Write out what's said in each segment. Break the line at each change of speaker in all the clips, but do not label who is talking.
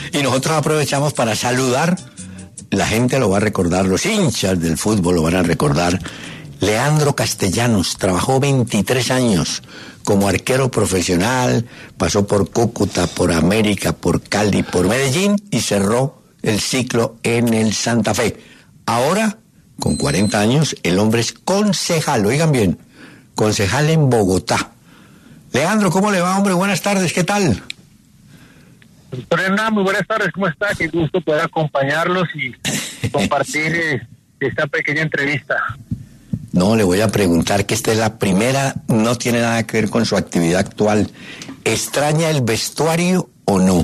Y nosotros aprovechamos para saludar, la gente lo va a recordar, los hinchas del fútbol lo van a recordar. Leandro Castellanos trabajó 23 años como arquero profesional, pasó por Cúcuta, por América, por Cali, por Medellín y cerró el ciclo en el Santa Fe. Ahora, con 40 años, el hombre es concejal, oigan bien, concejal en Bogotá. Leandro, ¿cómo le va, hombre? Buenas tardes, ¿qué tal?
Doctor Hernán, muy buenas tardes, ¿cómo está? Qué gusto poder acompañarlos y compartir esta pequeña entrevista.
No, le voy a preguntar que esta es la primera, no tiene nada que ver con su actividad actual. ¿Extraña el vestuario o no?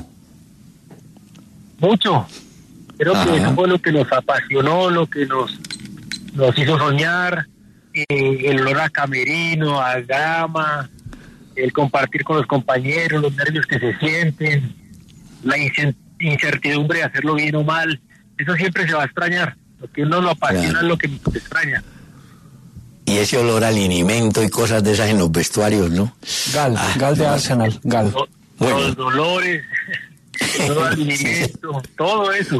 Mucho. Creo que eso fue lo que nos apasionó, lo que nos hizo soñar, el olor a camerino, a grama, el compartir con los compañeros, los nervios que se sienten, la incertidumbre de hacerlo bien o mal. Eso siempre se va a extrañar. Lo que uno lo apasiona es lo que nos extraña.
Y ese olor al alimento y cosas de esas en los vestuarios, ¿no?
Gal de Arsenal, Gal.
Los dolores, todo el alimento, todo eso.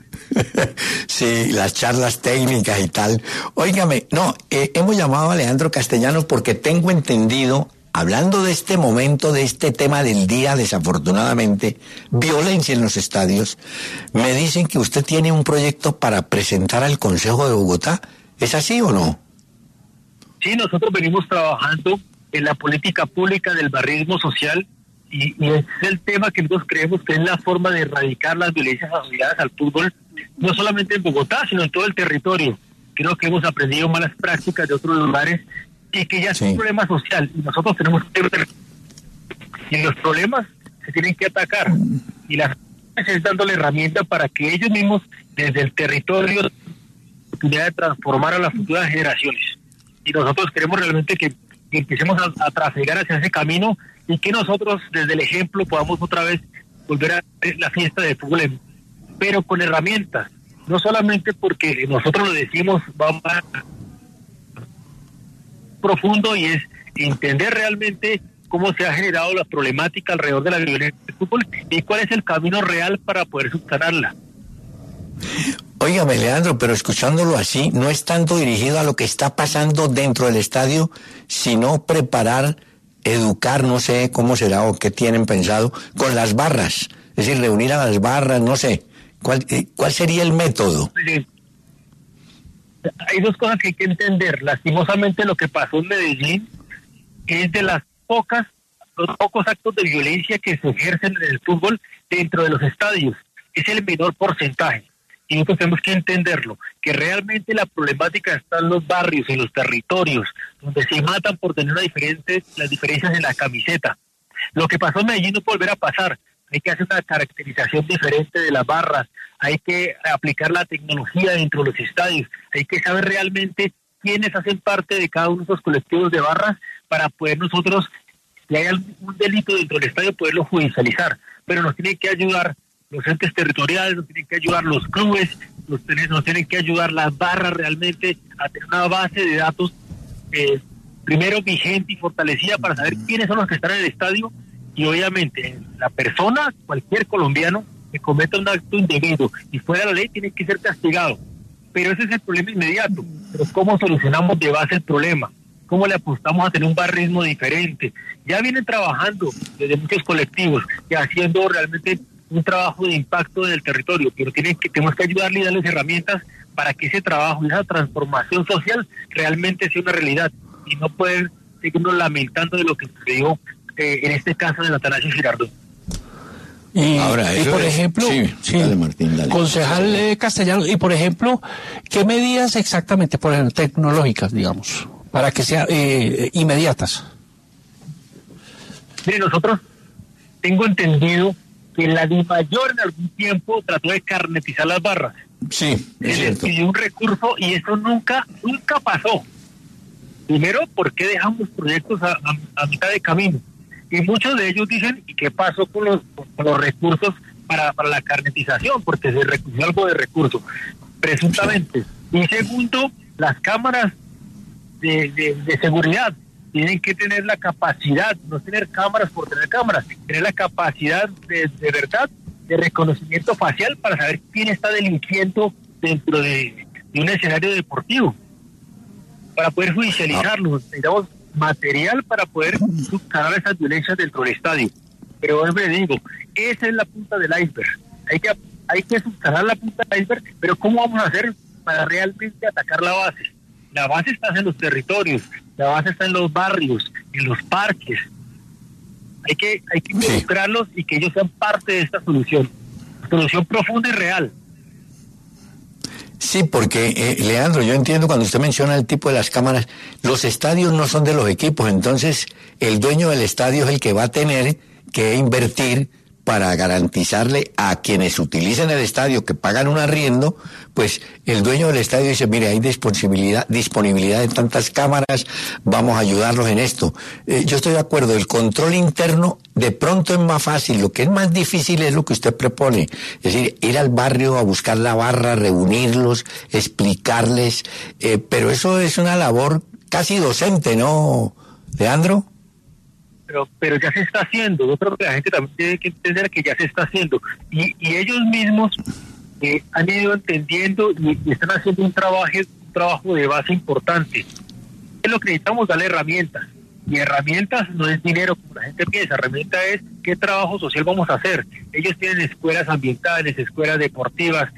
Sí, las charlas técnicas y tal. Óigame, hemos llamado a Leandro Castellanos porque tengo entendido, hablando de este momento, de este tema del día, desafortunadamente, violencia en los estadios, me dicen que usted tiene un proyecto para presentar al Consejo de Bogotá. ¿Es así o no?
Sí, nosotros venimos trabajando en la política pública del barrismo social y es el tema que nosotros creemos que es la forma de erradicar las violencias asociadas al fútbol, no solamente en Bogotá, sino en todo el territorio. Creo que hemos aprendido malas prácticas de otros lugares y que ya es un problema social y nosotros tenemos que ver y los problemas se tienen que atacar y las es dándole herramienta para que ellos mismos desde el territorio tengan la oportunidad de transformar a las futuras generaciones. Y nosotros queremos realmente que empecemos a trasegar hacia ese camino y que nosotros desde el ejemplo podamos otra vez volver a hacer la fiesta de fútbol, pero con herramientas, no solamente porque nosotros lo decimos, vamos a profundo y es entender realmente cómo se ha generado la problemática alrededor de la violencia del fútbol y cuál es el camino real para poder subsanarla.
Óigame, Leandro, pero escuchándolo así, no es tanto dirigido a lo que está pasando dentro del estadio, sino preparar, educar, no sé cómo será o qué tienen pensado, con las barras. Es decir, reunir a las barras, no sé. ¿Cuál sería el método?
Sí. Hay dos cosas que hay que entender. Lastimosamente lo que pasó en Medellín es de los pocos actos de violencia que se ejercen en el fútbol dentro de los estadios. Es el menor porcentaje. Y nosotros tenemos que entenderlo, que realmente la problemática está en los barrios, en los territorios, donde se matan por tener las diferencias en la camiseta. Lo que pasó en Medellín no puede volver a pasar. Hay que hacer una caracterización diferente de las barras, hay que aplicar la tecnología dentro de los estadios, hay que saber realmente quiénes hacen parte de cada uno de esos colectivos de barras para poder nosotros, si hay algún delito dentro del estadio, poderlo judicializar. Pero nos tienen que ayudar los entes territoriales, nos tienen que ayudar los clubes, nos tienen que ayudar las barras realmente a tener una base de datos primero vigente y fortalecida para saber quiénes son los que están en el estadio y obviamente la persona, cualquier colombiano que cometa un acto indebido y fuera de la ley tiene que ser castigado. Pero ese es el problema inmediato. Pero ¿cómo solucionamos de base el problema? ¿Cómo le apostamos a tener un barrismo diferente? Ya vienen trabajando desde muchos colectivos y haciendo realmente un trabajo de impacto en el territorio, pero tenemos que ayudarle y darles herramientas para que ese trabajo y esa transformación social realmente sea una realidad y no pueden seguirnos lamentando de lo que sucedió en este caso de Atanasio Girardot.
Y por ejemplo,
dale, Martín, dale.
Concejal Castellanos, y por ejemplo, ¿qué medidas exactamente, por ejemplo, tecnológicas, digamos, para que sean inmediatas?
Mire, nosotros tengo entendido que la DIMAYOR en algún tiempo trató de carnetizar las barras.
Sí, es cierto.
Pidió un recurso y eso nunca pasó. Primero, ¿por qué dejamos proyectos a mitad de camino? Y muchos de ellos dicen, ¿y qué pasó con los recursos para la carnetización? Porque se recurrió algo de recursos, presuntamente. Y segundo, las cámaras de seguridad tienen que tener la capacidad, no tener cámaras por tener cámaras, tener la capacidad de verdad de reconocimiento facial para saber quién está delinquiendo dentro de un escenario deportivo, para poder judicializarlo. Necesitamos material para poder subsanar esas violencias dentro del estadio. Pero siempre digo, esa es la punta del iceberg. Hay que subsanar la punta del iceberg, pero ¿cómo vamos a hacer para realmente atacar la base? La base está en los territorios, la base está en los barrios, en los parques. Hay que involucrarlos y que ellos sean parte de esta solución profunda y real.
Sí, porque, Leandro, yo entiendo cuando usted menciona el tipo de las cámaras, los estadios no son de los equipos, entonces el dueño del estadio es el que va a tener que invertir para garantizarle a quienes utilicen el estadio, que pagan un arriendo, pues el dueño del estadio dice, mire, hay disponibilidad de tantas cámaras, vamos a ayudarlos en esto. Yo estoy de acuerdo, el control interno de pronto es más fácil, lo que es más difícil es lo que usted propone, es decir, ir al barrio a buscar la barra, reunirlos, explicarles, pero eso es una labor casi docente, ¿no, Leandro?
Pero ya se está haciendo. Yo creo que la gente también tiene que entender que ya se está haciendo, y ellos mismos han ido entendiendo y están haciendo un trabajo de base importante. Es lo que necesitamos, darle herramientas, y herramientas no es dinero como la gente piensa. Herramienta es qué trabajo social vamos a hacer. Ellos tienen escuelas ambientales, escuelas deportivas,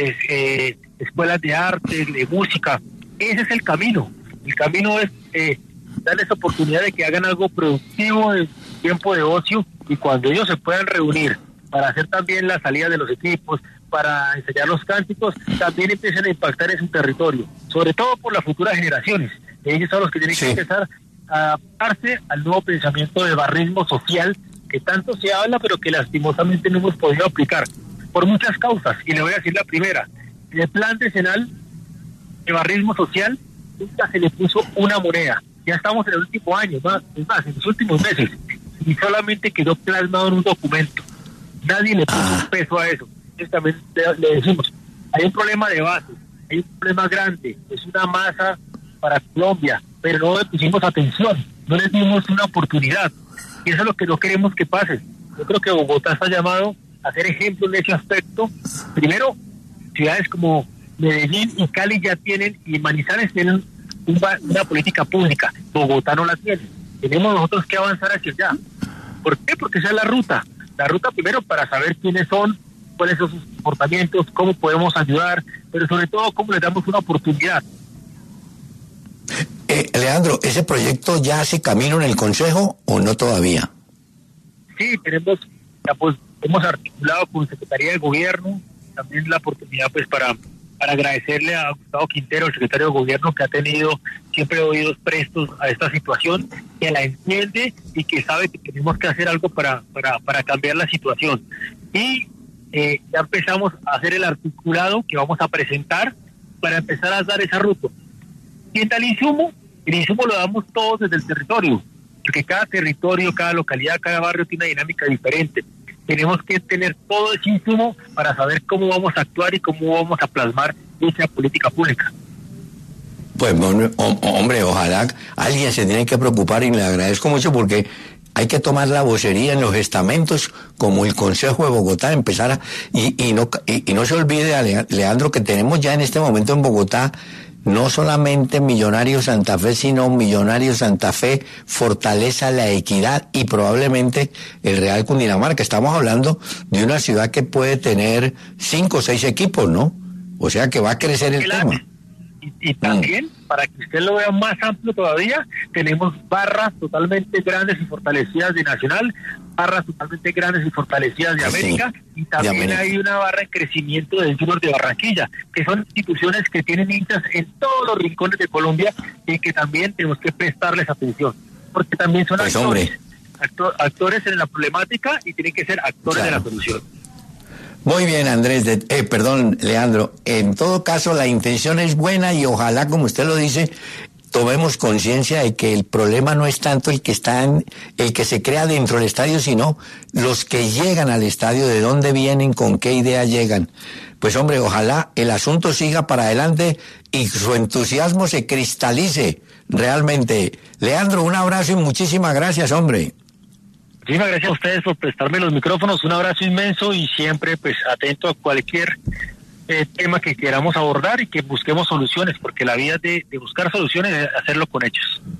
escuelas de arte, de música. Ese es el camino. El camino es darles oportunidad de que hagan algo productivo en tiempo de ocio, y cuando ellos se puedan reunir para hacer también la salida de los equipos, para ensayar los cánticos, también empiezan a impactar en su territorio, sobre todo por las futuras generaciones. Ellos son los que tienen que empezar a adaptarse al nuevo pensamiento de barrismo social que tanto se habla, pero que lastimosamente no hemos podido aplicar por muchas causas, y le voy a decir la primera. En el plan decenal de barrismo social nunca se le puso una moneda. Ya estamos en el último año, es más, en los últimos meses, y solamente quedó plasmado en un documento. Nadie le puso un peso a eso. Entonces también le decimos, hay un problema de base, hay un problema grande, es una masa para Colombia, pero no le pusimos atención, no les dimos una oportunidad, y eso es lo que no queremos que pase. Yo creo que Bogotá está llamado a ser ejemplo en ese aspecto. Primero, ciudades como Medellín y Cali ya tienen, y Manizales tienen una política pública. Bogotá no la tiene. Tenemos nosotros que avanzar hacia allá. ¿Por qué? Porque esa es la ruta primero para saber quiénes son, cuáles son sus comportamientos, cómo podemos ayudar, pero sobre todo cómo les damos una oportunidad.
Leandro, ¿ese proyecto ya hace camino en el Consejo o no todavía?
Sí, hemos articulado con Secretaría de Gobierno también la oportunidad para agradecerle a Gustavo Quintero, el secretario de Gobierno, que ha tenido siempre oídos prestos a esta situación, que la entiende y que sabe que tenemos que hacer algo para cambiar la situación. Y ya empezamos a hacer el articulado que vamos a presentar para empezar a dar esa ruta. ¿Quién da el insumo? El insumo lo damos todos desde el territorio, porque cada territorio, cada localidad, cada barrio tiene una dinámica diferente. Tenemos que tener todo ese insumo para saber cómo vamos a actuar y cómo vamos a plasmar esa política pública.
Pues, hombre, ojalá alguien se tiene que preocupar, y le agradezco mucho, porque hay que tomar la vocería en los estamentos como el Consejo de Bogotá, empezar y no se olvide, Leandro, que tenemos ya en este momento en Bogotá no solamente Millonarios Santa Fe, sino Millonarios Santa Fe, Fortaleza, La Equidad y probablemente el Real Cundinamarca. Estamos hablando de una ciudad que puede tener 5 o 6 equipos, ¿no? O sea que va a crecer el tema.
Y también, para que usted lo vea más amplio todavía, tenemos barras totalmente grandes y fortalecidas de Nacional, barras totalmente grandes y fortalecidas de América, y también hay una barra en crecimiento del Junior de Barranquilla, que son instituciones que tienen hinchas en todos los rincones de Colombia y que también tenemos que prestarles atención, porque también son actores en la problemática y tienen que ser actores de la solución.
Muy bien, Leandro. En todo caso, la intención es buena y ojalá, como usted lo dice, tomemos conciencia de que el problema no es tanto el que se crea dentro del estadio, sino los que llegan al estadio, de dónde vienen, con qué idea llegan. Pues hombre, ojalá el asunto siga para adelante y su entusiasmo se cristalice realmente. Leandro, un abrazo y muchísimas gracias, hombre.
Muchísimas gracias a ustedes por prestarme los micrófonos, un abrazo inmenso y siempre pues atento a cualquier tema que queramos abordar y que busquemos soluciones, porque la vida de buscar soluciones es hacerlo con hechos.